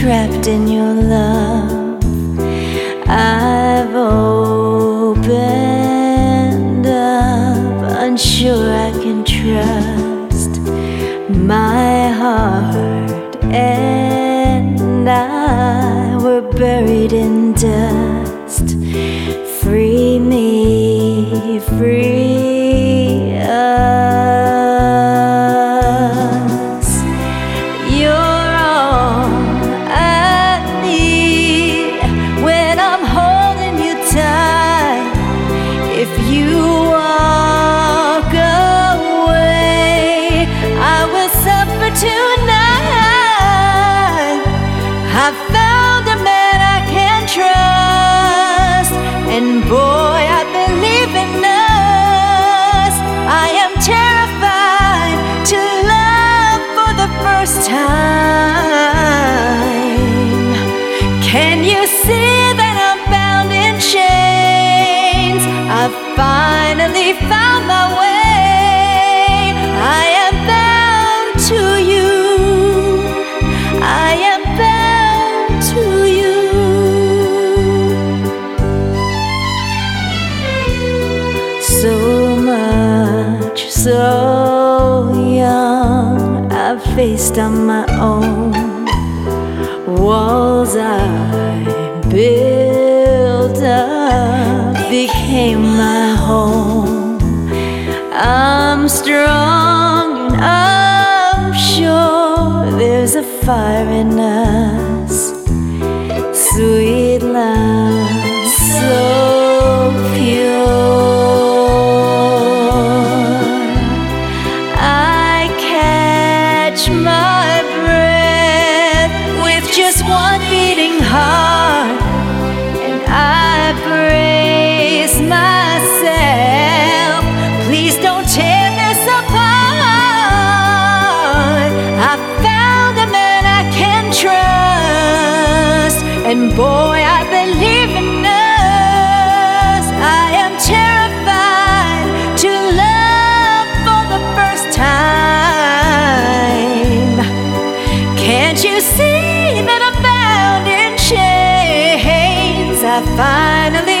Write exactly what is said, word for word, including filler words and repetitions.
trapped in your love. I've opened up, unsure I can trust. My heart and I were buried in dust. Free me, free us. You're all I need when I'm holding you tight. If you walk away, I will suffer tonight. I found a man I can trust, and boy, I believe in us. I am terrified to love for the first time. Can you see that I'm bound in chains? I've finally found my way. I am bound to you. I am bound to you. So much, so young, I've faced on my own. Walls I built up became my home. I'm strong and I'm sure there's a fire in us. Sweet love, so pure. I catch my breath with just one beating heart, and I brace myself. Please don't tear this apart. I found a man I can trust, and boy, I believe in us. I am terrified to love for the first time. Can't you see that I'm bound in chains? I finally